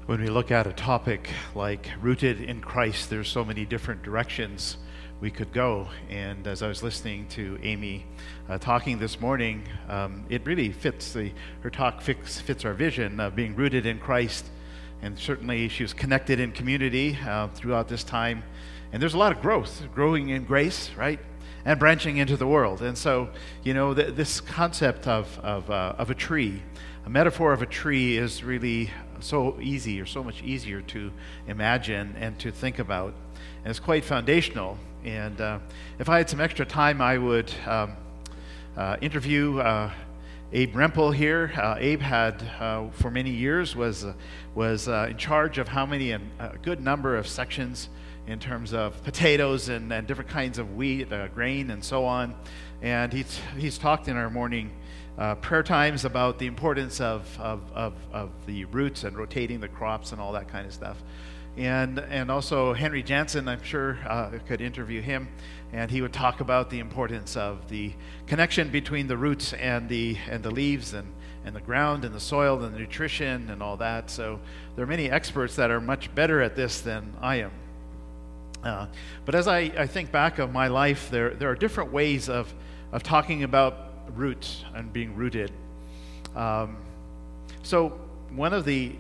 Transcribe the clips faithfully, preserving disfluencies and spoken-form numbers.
When we look at a topic like rooted in Christ, there's so many different directions we could go. And as I was listening to Amy uh, talking this morning, um, it really fits the her talk fits, fits our vision of being rooted in Christ. And certainly she was connected in community uh, throughout this time. And there's a lot of growth, growing in grace, right? And branching into the world. And so, you know, th- this concept of of, uh, of a tree, a metaphor of a tree is really so easy, or so much easier to imagine and to think about. And it's quite foundational. And uh, if I had some extra time, I would um, uh, interview uh, Abe Rempel here. Uh, Abe had, uh, for many years, was uh, was uh, in charge of how many, and a good number of sections in terms of potatoes and, and different kinds of wheat, uh, grain, and so on. And he's he's talked in our morning uh, prayer times about the importance of, of of of the roots and rotating the crops and all that kind of stuff. And and also Henry Jansen, I'm sure uh, could interview him, and he would talk about the importance of the connection between the roots and the and the leaves and, and the ground and the soil and the nutrition and all that. So there are many experts that are much better at this than I am. Uh, but as I, I think back of my life, there there are different ways of of talking about roots and being rooted. Um, so one of the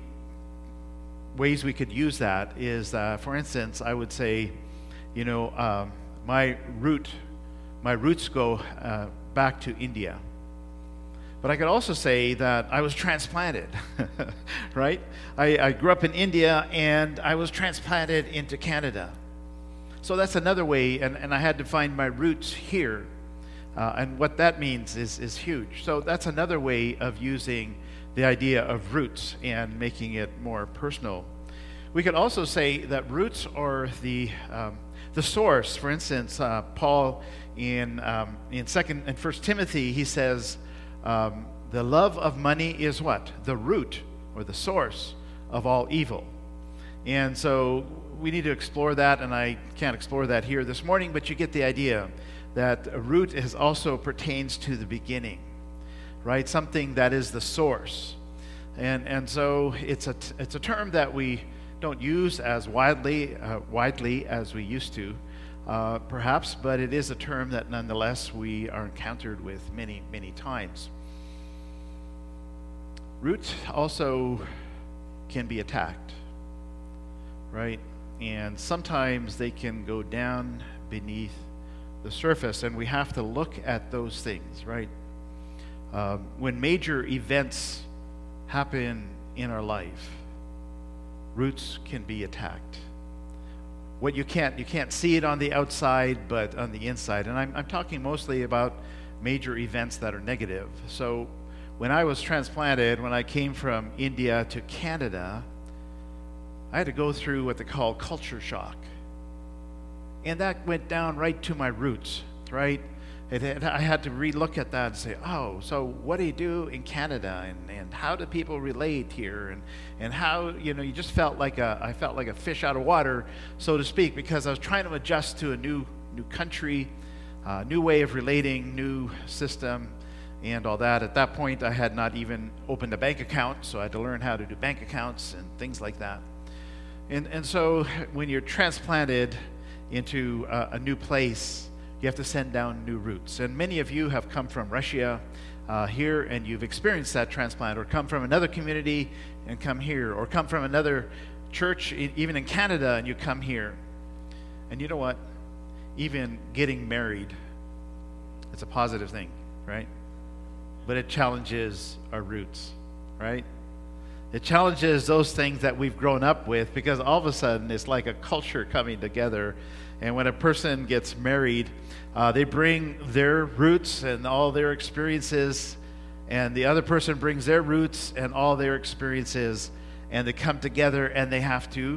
ways we could use that is, uh, for instance, I would say, you know, um, my root, my roots go uh, back to India. But I could also say that I was transplanted, right? I, I grew up in India and I was transplanted into Canada. So that's another way, and, and I had to find my roots here. Uh, and what that means is, is huge. So that's another way of using the idea of roots and making it more personal. We could also say that roots are the um, the source. For instance, uh, Paul in um, in second and First Timothy, he says, um, the love of money is what? The root or the source of all evil. And so we need to explore that, and I can't explore that here this morning, but you get the idea that a root is also pertains to the beginning, right? Something that is the source. And and so it's a t- it's a term that we don't use as widely uh, widely as we used to, uh, perhaps, but it is a term that nonetheless we are encountered with many, many times. Roots also can be attacked, right? And sometimes they can go down beneath the surface, and we have to look at those things, right? Um, when major events happen in our life, roots can be attacked. What you can't you can't see it on the outside, but on the inside. And I'm I'm talking mostly about major events that are negative. So when I was transplanted, when I came from India to Canada, I had to go through what they call culture shock. And that went down right to my roots, right? It, it, I had to re-look at that and say, oh, so what do you do in Canada, and, and how do people relate here, and and how, you know, you just felt like a I felt like a fish out of water, so to speak, because I was trying to adjust to a new new country, uh, new way of relating, new system, and all that. At that point, I had not even opened a bank account, so I had to learn how to do bank accounts and things like that. And and so when you're transplanted into uh, a new place, you have to send down new roots. And many of you have come from Russia uh, here, and you've experienced that transplant, or come from another community and come here, or come from another church, e- even in Canada, and you come here. And you know what? Even getting married, it's a positive thing, right? But it challenges our roots, right? It challenges those things that we've grown up with, because all of a sudden it's like a culture coming together. And when a person gets married, uh, they bring their roots and all their experiences, and the other person brings their roots and all their experiences, and they come together and they have to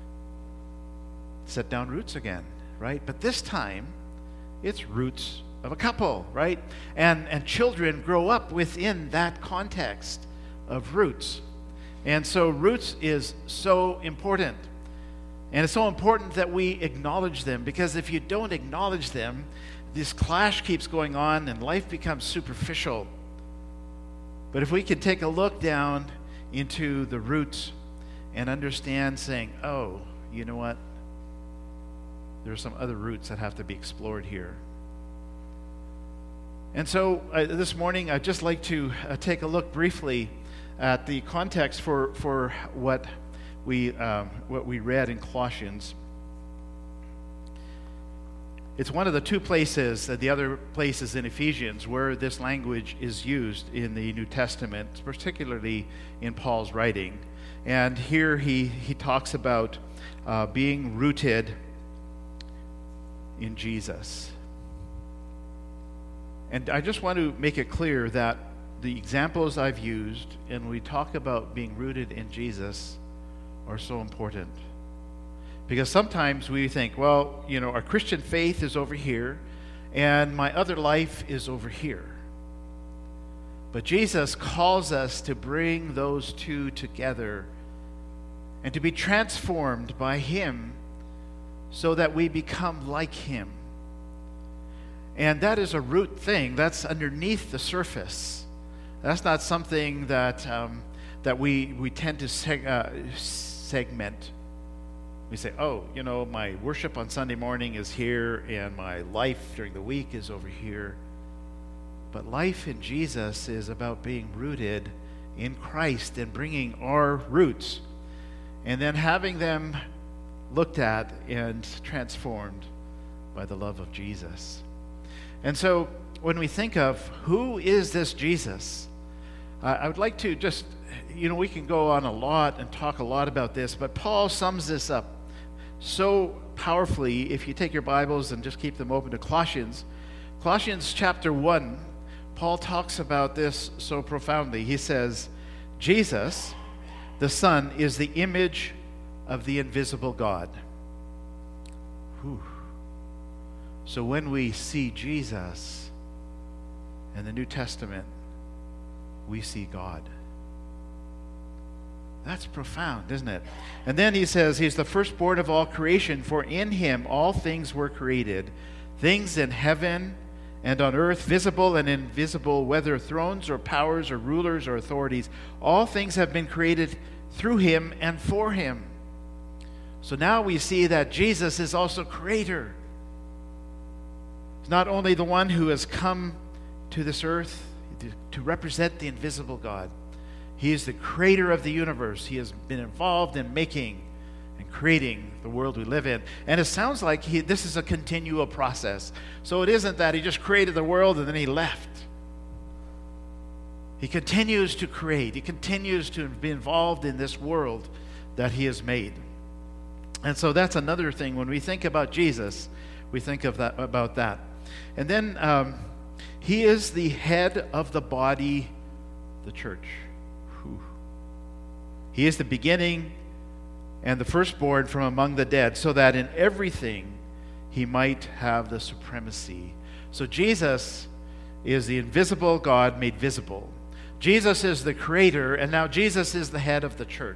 set down roots again, right? But this time, it's roots of a couple, right? And and children grow up within that context of roots. And so roots is so important. And it's so important that we acknowledge them, because if you don't acknowledge them, this clash keeps going on and life becomes superficial. But if we can take a look down into the roots and understand saying, oh, you know what? There are some other roots that have to be explored here. And so uh, this morning, I'd just like to uh, take a look briefly at the context for, for what we um, what we read in Colossians. It's one of the two places, uh, the other place is in Ephesians, where this language is used in the New Testament, particularly in Paul's writing. And here he, he talks about uh, being rooted in Jesus. And I just want to make it clear that the examples I've used, and we talk about being rooted in Jesus, are so important. Because sometimes we think, well, you know, our Christian faith is over here, and my other life is over here. But Jesus calls us to bring those two together and to be transformed by Him so that we become like Him. And that is a root thing. That's underneath the surface. That's not something that um, that we we tend to seg- uh, segment. We say, oh, you know, my worship on Sunday morning is here, and my life during the week is over here. But life in Jesus is about being rooted in Christ and bringing our roots, and then having them looked at and transformed by the love of Jesus. And so when we think of who is this Jesus, uh, I would like to just, you know, we can go on a lot and talk a lot about this, but Paul sums this up so powerfully if you take your Bibles and just keep them open to Colossians. Colossians chapter one, Paul talks about this so profoundly. He says, Jesus, the Son, is the image of the invisible God. Whew. So when we see Jesus in the New Testament, we see God. That's profound, isn't it? And then he says he's the firstborn of all creation, for in him all things were created, things in heaven and on earth, visible and invisible, whether thrones or powers or rulers or authorities. All things have been created through him and for him. So now we see that Jesus is also creator. He's not only the one who has come to this earth to, to represent the invisible God. He is the creator of the universe. He has been involved in making and creating the world we live in. And it sounds like he, this is a continual process. So it isn't that he just created the world and then he left. He continues to create. He continues to be involved in this world that he has made. And so that's another thing. When we think about Jesus, we think of that about that. And then um, he is the head of the body, the church. Whew. He is the beginning and the firstborn from among the dead, so that in everything he might have the supremacy. So Jesus is the invisible God made visible. Jesus is the creator, and now Jesus is the head of the church.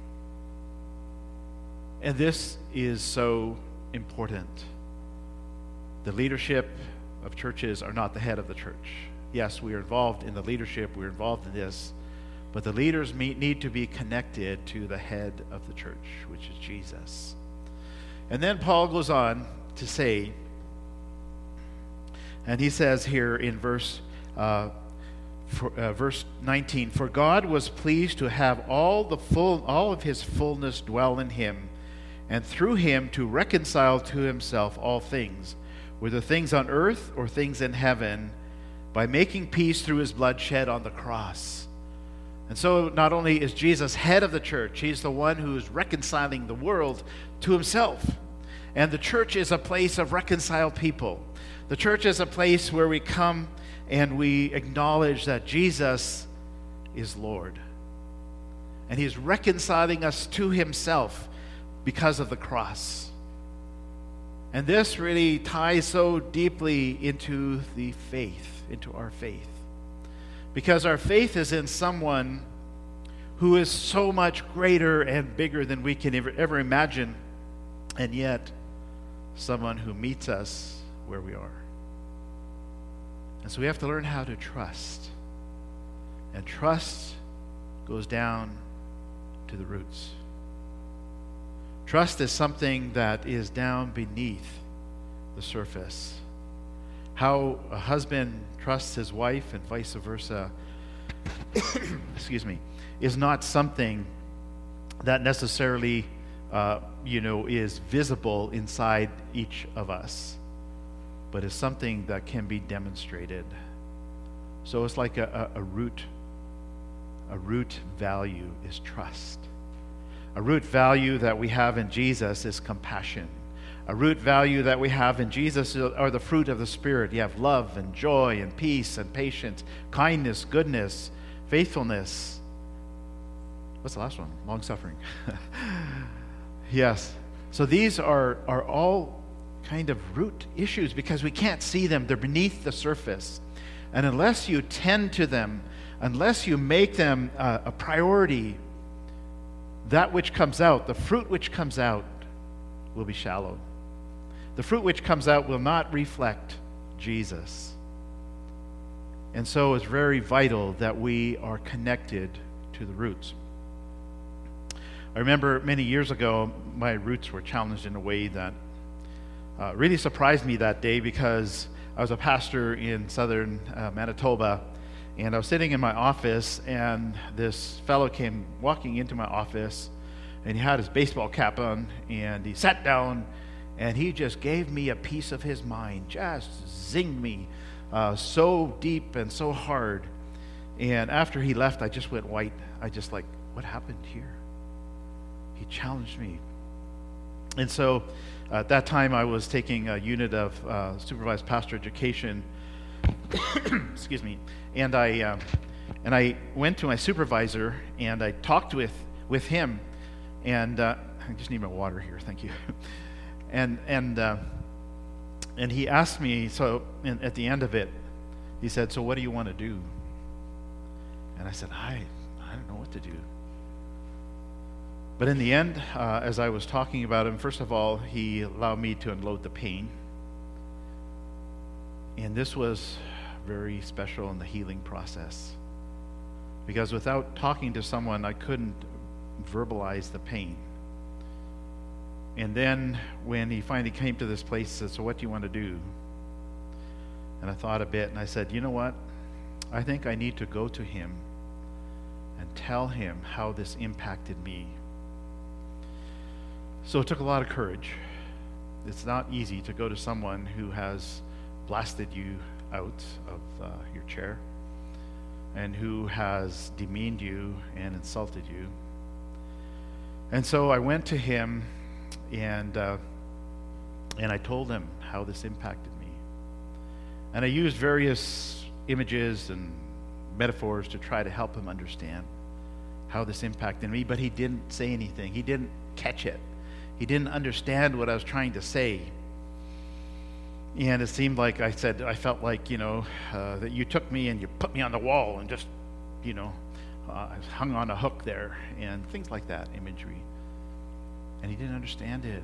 And this is so important. The leadership of churches are not the head of the church. Yes, we are involved in the leadership, we're involved in this, but the leaders need to be connected to the head of the church, which is Jesus. And then Paul goes on to say, and he says here in verse uh, for, uh, verse nineteen, for God was pleased to have all the full all of his fullness dwell in him, and through him to reconcile to himself all things, whether things on earth or things in heaven, by making peace through his blood shed on the cross. And so not only is Jesus head of the church, he's the one who is reconciling the world to himself. And the church is a place of reconciled people. The church is a place where we come and we acknowledge that Jesus is Lord. And he's reconciling us to himself because of the cross. And this really ties so deeply into the faith, into our faith. Because our faith is in someone who is so much greater and bigger than we can ever, ever imagine, and yet someone who meets us where we are. And so we have to learn how to trust. And trust goes down to the roots. Trust is something that is down beneath the surface. How a husband trusts his wife and vice versa, excuse me, is not something that necessarily, uh, you know, is visible inside each of us, but is something that can be demonstrated. So it's like a, a, a root, a root value is trust. A root value that we have in Jesus is compassion. A root value that we have in Jesus are the fruit of the Spirit. You have love and joy and peace and patience, kindness, goodness, faithfulness. What's the last one? Long-suffering. Yes. So these are, are all kind of root issues because we can't see them. They're beneath the surface. And unless you tend to them, unless you make them uh, a priority, that which comes out, the fruit which comes out, will be shallow. The fruit which comes out will not reflect Jesus. And so it's very vital that we are connected to the roots. I remember many years ago, my roots were challenged in a way that uh, really surprised me that day, because I was a pastor in southern uh, Manitoba, and I was sitting in my office, and this fellow came walking into my office, and he had his baseball cap on, and he sat down, and he just gave me a piece of his mind, just zinged me uh, so deep and so hard. And after he left, I just went white. I just like, what happened here? He challenged me. And so uh, at that time, I was taking a unit of uh, supervised pastor education. Excuse me. And I uh, and I went to my supervisor, and I talked with with him. And uh, I just need my water here. Thank you. and and uh, and he asked me. So in, at the end of it, he said, "So what do you want to do?" And I said, "I I don't know what to do." But in the end, uh, as I was talking about him, first of all, he allowed me to unload the pain. And this was very special in the healing process. Because without talking to someone, I couldn't verbalize the pain. And then when he finally came to this place, he said, "So what do you want to do?" And I thought a bit, and I said, "You know what? I think I need to go to him and tell him how this impacted me." So it took a lot of courage. It's not easy to go to someone who has blasted you out of uh, your chair and who has demeaned you and insulted you. And so I went to him, and uh, and I told him how this impacted me. And I used various images and metaphors to try to help him understand how this impacted me, but he didn't say anything. He didn't catch it. He didn't understand what I was trying to say. And it seemed like I said, I felt like, you know, uh, that you took me and you put me on the wall and just, you know, uh, hung on a hook there, and things like that, imagery. And he didn't understand it.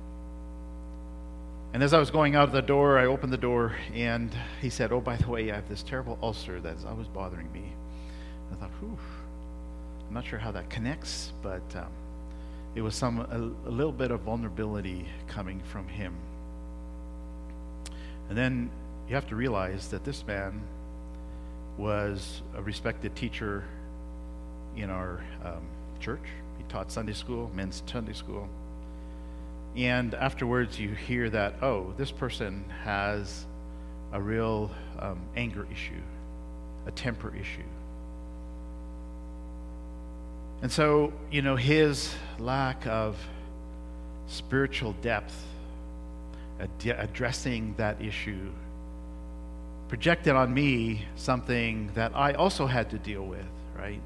And as I was going out of the door, I opened the door, and he said, "Oh, by the way, I have this terrible ulcer that's always bothering me." And I thought, whew, I'm not sure how that connects, but um, it was some a, a little bit of vulnerability coming from him. And then you have to realize that this man was a respected teacher in our um, church. He taught Sunday school, men's Sunday school. And afterwards you hear that, oh, this person has a real um, anger issue, a temper issue. And so, you know, his lack of spiritual depth, ad- addressing that issue, projected on me something that I also had to deal with, right?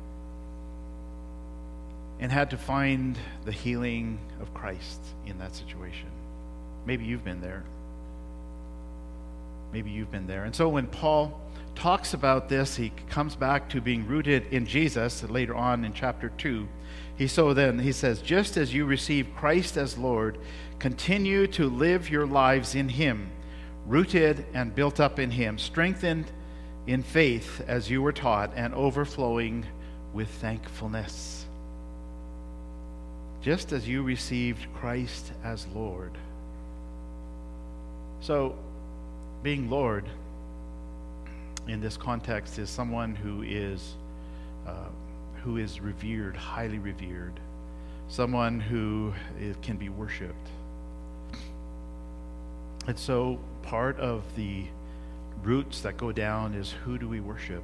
And had to find the healing of Christ in that situation. Maybe you've been there. Maybe you've been there. And so when Paul talks about this, he comes back to being rooted in Jesus later on in chapter two. He so then he says, "Just as you receive Christ as Lord, continue to live your lives in him, rooted and built up in him, strengthened in faith as you were taught, and overflowing with thankfulness." just as you received Christ as Lord. So, being Lord in this context is someone who is uh, who is revered, highly revered, someone who is, can be worshipped. And so, part of the roots that go down is, who do we worship?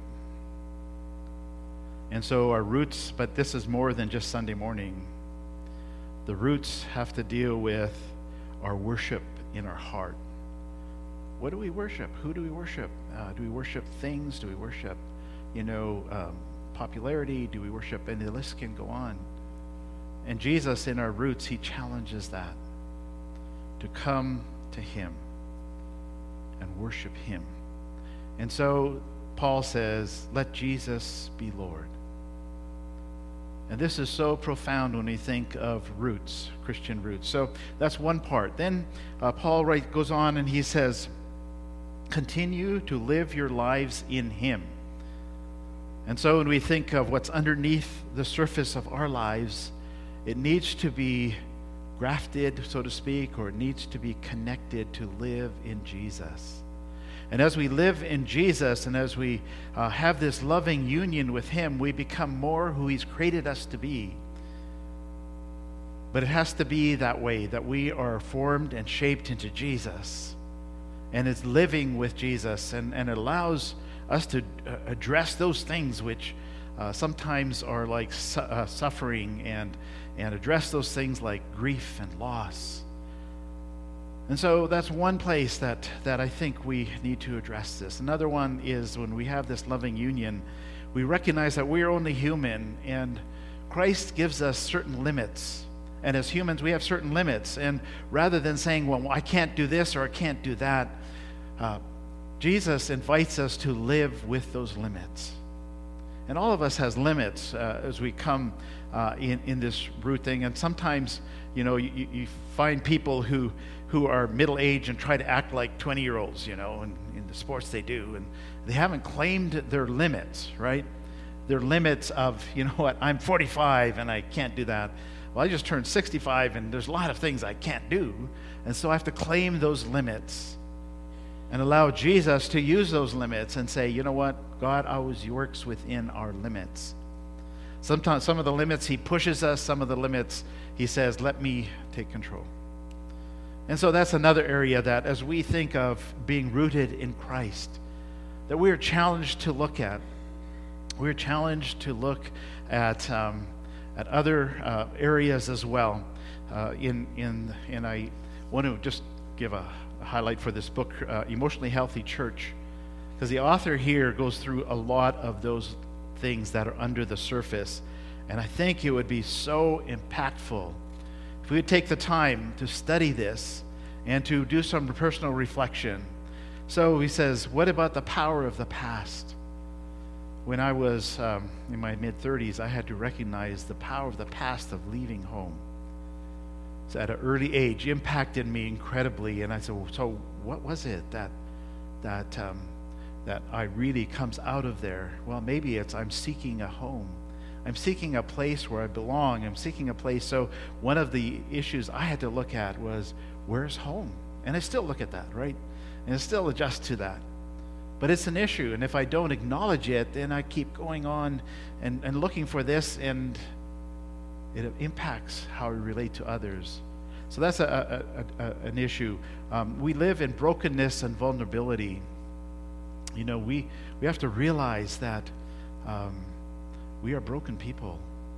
And so our roots, but this is more than just Sunday morning. The roots have to deal with our worship in our heart. What do we worship? Who do we worship? Uh, do we worship things? Do we worship, you know, um, popularity? Do we worship? And the list can go on. And Jesus, in our roots, he challenges that, to come to him and worship him. And so Paul says, let Jesus be Lord. And this is so profound when we think of roots, Christian roots. So that's one part. Then uh, Paul right, goes on and he says, continue to live your lives in him. And so when we think of what's underneath the surface of our lives, it needs to be grafted, so to speak, or it needs to be connected to live in Jesus. And as we live in Jesus and as we uh, have this loving union with him, we become more who he's created us to be. But it has to be that way, that we are formed and shaped into Jesus. And it's living with Jesus, and, and it allows us to uh, address those things which uh, sometimes are like su- uh, suffering, and, and address those things like grief and loss. And so that's one place that, that I think we need to address this. Another one is when we have this loving union, we recognize that we are only human, and Christ gives us certain limits. And as humans, we have certain limits. And rather than saying, well, I can't do this or I can't do that, uh, Jesus invites us to live with those limits. And all of us has limits uh, as we come uh, in, in this root thing. And sometimes, you know, you, you find people who who are middle-aged and try to act like twenty-year-olds, you know, and in the sports they do. And they haven't claimed their limits, right? Their limits of, you know what, I'm forty-five and I can't do that. Well, I just turned sixty-five and there's a lot of things I can't do. And so I have to claim those limits and allow Jesus to use those limits and say, you know what, God always works within our limits. Sometimes some of the limits he pushes us, some of the limits he says, let me take control. And so that's another area that as we think of being rooted in Christ, that we are challenged to look at. We're challenged to look at um, at other uh, areas as well. Uh, in in and I want to just give a, a highlight for this book, uh, Emotionally Healthy Church, because the author here goes through a lot of those things that are under the surface, and I think it would be so impactful if we would take the time to study this and to do some personal reflection. So he says, what about the power of the past? When I was um, in my mid-thirties, I had to recognize the power of the past of leaving home. So at an early age, impacted me incredibly. And I said, well, so what was it that that um, that I really comes out of there? Well, maybe it's I'm seeking a home. I'm seeking a place where I belong. I'm seeking a place. So one of the issues I had to look at was, where's home? And I still look at that, right? And I still adjust to that. But it's an issue, and if I don't acknowledge it, then I keep going on and, and looking for this, and it impacts how we relate to others. So that's a, a, a, an issue. Um, we live in brokenness and vulnerability. You know, we, we have to realize that um, we are broken people.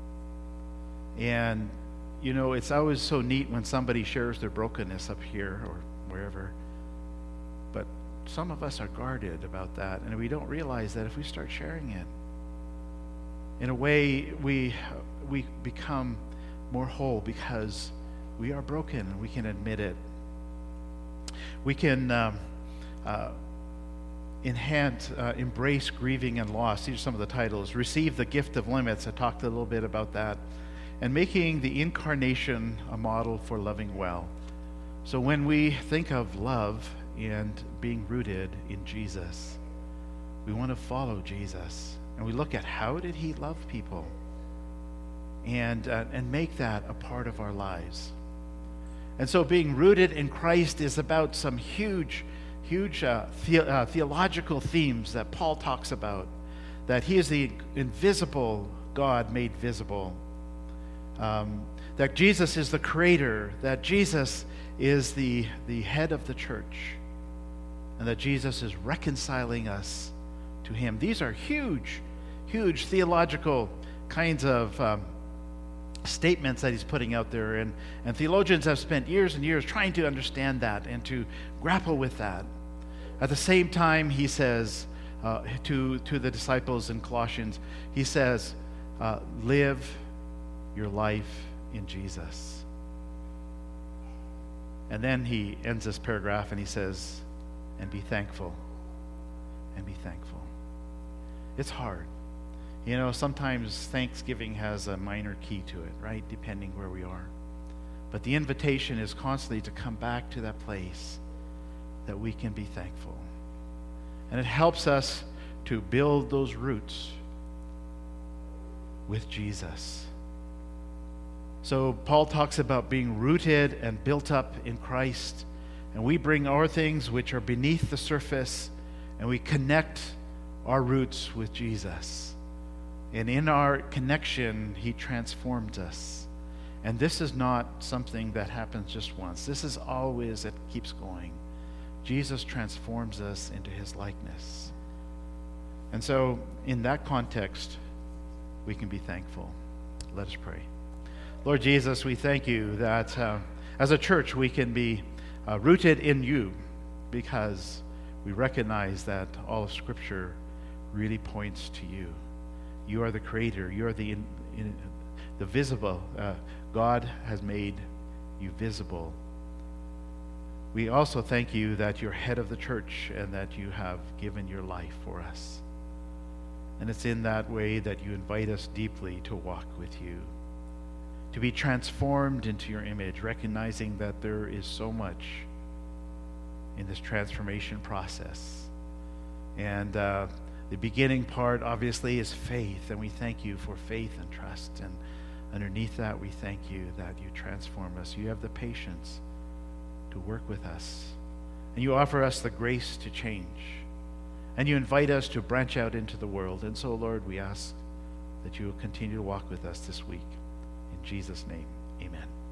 And, you know, it's always so neat when somebody shares their brokenness up here or wherever. But some of us are guarded about that, and we don't realize that if we start sharing it, in a way, we we become more whole because we are broken and we can admit it. We can um, uh, enhance, uh, embrace grieving and loss. These are some of the titles. Receive the gift of limits. I talked a little bit about that. And making the incarnation a model for loving well. So when we think of love and being rooted in Jesus, we want to follow Jesus. And we look at how did he love people? and, uh, and make that a part of our lives. And so being rooted in Christ is about some huge, huge uh, the, uh, theological themes that Paul talks about, that he is the invisible God made visible, um, that Jesus is the creator, that Jesus is the, the head of the church, and that Jesus is reconciling us to him. These are huge, huge theological kinds of um, statements that he's putting out there, and, and theologians have spent years and years trying to understand that and to grapple with that. At the same time, he says uh, to, to the disciples in Colossians, he says, uh, live your life in Jesus. And then he ends this paragraph and he says, and be thankful, and be thankful. It's hard. You know, sometimes Thanksgiving has a minor key to it, right? Depending where we are. But the invitation is constantly to come back to that place that we can be thankful. And it helps us to build those roots with Jesus. So Paul talks about being rooted and built up in Christ. And we bring our things which are beneath the surface, and we connect our roots with Jesus. And in our connection, he transforms us. And this is not something that happens just once. This is always, it keeps going. Jesus transforms us into his likeness. And so, in that context, we can be thankful. Let us pray. Lord Jesus, we thank you that uh, as a church we can be uh, rooted in you, because we recognize that all of Scripture really points to you. You are the creator. You are the in, in, the visible. Uh, God has made you visible. We also thank you that you're head of the church and that you have given your life for us. And it's in that way that you invite us deeply to walk with you, to be transformed into your image, recognizing that there is so much in this transformation process. And uh, the beginning part, obviously, is faith, and we thank you for faith and trust. And underneath that, we thank you that you transform us. You have the patience to work with us, and you offer us the grace to change, and you invite us to branch out into the world. And so, Lord, we ask that you will continue to walk with us this week. In Jesus' name, amen.